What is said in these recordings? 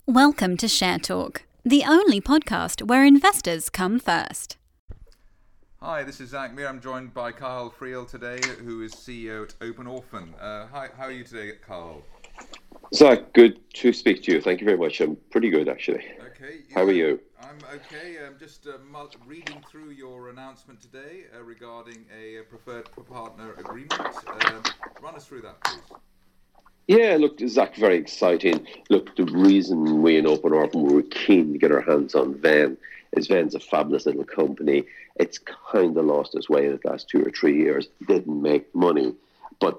Welcome to Share Talk, the only podcast where investors come first. Hi, this is Zach Meir. I'm joined by Carl Friel today, who is CEO at Open Orphan. Hi, how are you today, Carl? Zach, good to speak to you. Thank you very much. I'm pretty good, actually. Okay. How are you? I'm okay. I'm just reading through your announcement today regarding a preferred partner agreement. Run us through that, please. Yeah, look, Zach, very exciting. Look, the reason we in Open Orphan were keen to get our hands on Venn is Venn's a fabulous little company. It's kind of lost its way in the last 2 or 3 years. Didn't make money, but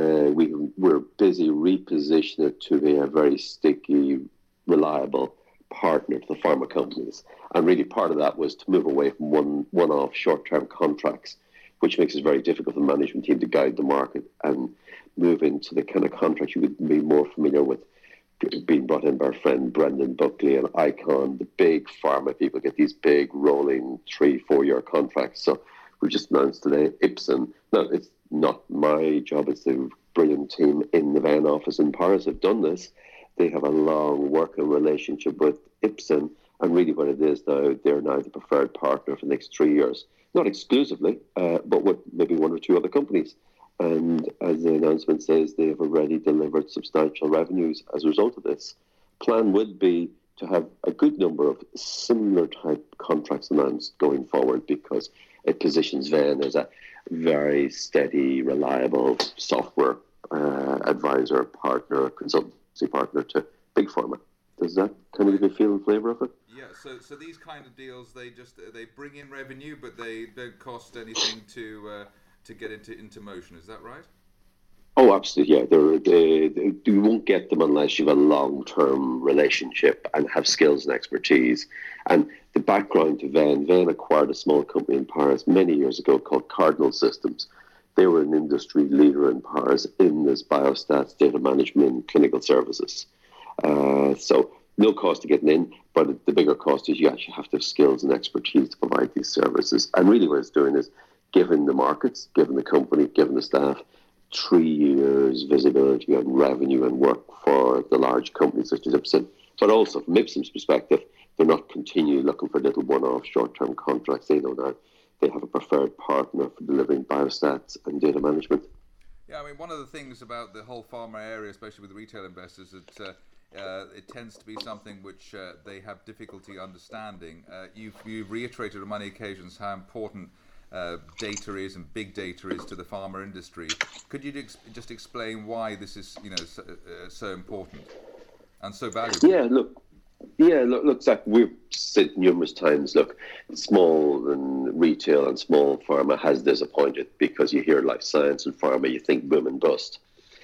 we're busy repositioning it to be a very sticky, reliable partner to the pharma companies. And really part of that was to move away from one-off short-term contracts, which makes it very difficult for the management team to guide the market and move into the kind of contracts you would be more familiar with, being brought in by our friend Brendan Buckley and Icon. The big pharma people get these big rolling 3-4 year contracts. So we just announced today Ipsen. No, it's not my job. It's the brilliant team in the Venn office in Paris have done this. They have a long working relationship with Ipsen, and really what it is now, they're now the preferred partner for the next 3 years. Not exclusively, but with maybe 1 or 2 other companies. And as the announcement says, they have already delivered substantial revenues as a result of this. Plan would be to have a good number of similar type contracts announced going forward, because it positions Venn as a very steady, reliable software advisor, partner, consultancy partner to big pharma. Does that kind of give you a feel and flavour of it? Yeah, so these kind of deals, they bring in revenue, but they don't cost anything to get into motion. Is that right? Oh, absolutely, yeah. You won't get them unless you have a long-term relationship and have skills and expertise. And the background to Venn acquired a small company in Paris many years ago called Cardinal Systems. They were an industry leader in Paris in this biostats, data management, clinical services. So no cost to getting in, but the bigger cost is you actually have to have skills and expertise to provide these services. And really what it's doing is giving the markets, giving the company, giving the staff 3 years visibility on revenue and work for the large companies such as Ipsen. But also from Ipsen's perspective, they're not continually looking for little one-off short-term contracts. They know now they have a preferred partner for delivering biostats and data management. Yeah, I mean, one of the things about the whole pharma area, especially with retail investors, is it tends to be something which they have difficulty understanding. You've reiterated on many occasions how important data is and big data is to the pharma industry. Could you just explain why this is, so important and so valuable? Look, Zach, we've said numerous times, look, small and retail and small pharma has disappointed, because you hear life science and pharma, you think boom and bust.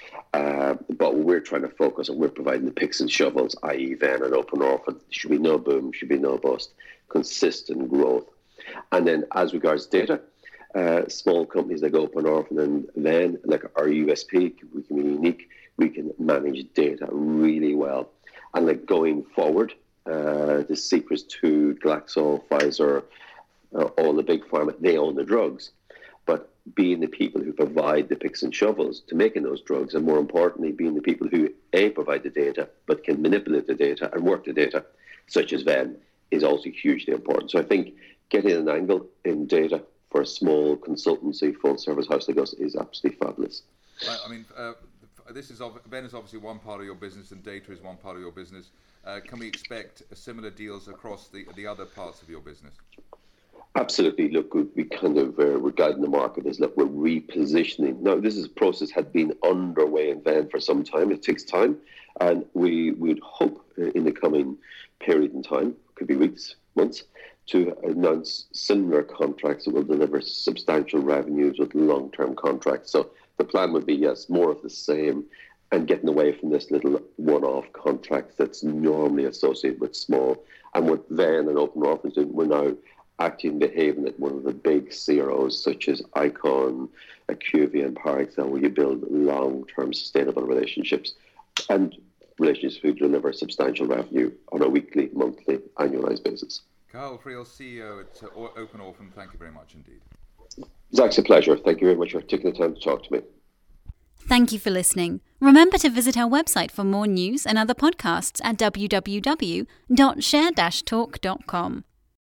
But we're trying to focus on, we're providing the picks and shovels, i.e. Venn and Open Orphan. Should be no boom, should be no bust, consistent growth. And then as regards data, small companies like Open Orphan and Venn, like our USP, we can be unique, we can manage data really well. And like going forward, the secrets to Glaxo, Pfizer, all the big pharma, they own the drugs. But being the people who provide the picks and shovels to making those drugs, and more importantly, being the people who provide the data, but can manipulate the data and work the data, such as Venn, is also hugely important. So I think getting an angle in data for a small consultancy, full service house like us is absolutely fabulous. I mean, Venn is obviously one part of your business, and data is one part of your business. Can we expect similar deals across the other parts of your business? Absolutely. Look, we kind of we're guiding the market as look, we're repositioning. Now, this is a process had been underway in Venn for some time. It takes time, and we would hope in the coming period in time, could be weeks, months, to announce similar contracts that will deliver substantial revenues with long-term contracts. So the plan would be, yes, more of the same, and getting away from this little one-off contract that's normally associated with small. And what Venn and Open Orphan doing, we're now acting and behaving at one of the big CROs such as Icon, IQVIA and Parexel, where you build long-term sustainable relationships and relationships who deliver substantial revenue on a weekly, monthly, annualized basis. Carl Friel, CEO at Open Orphan, thank you very much indeed. Zach, it's a pleasure. Thank you very much for taking the time to talk to me. Thank you for listening. Remember to visit our website for more news and other podcasts at www.share-talk.com.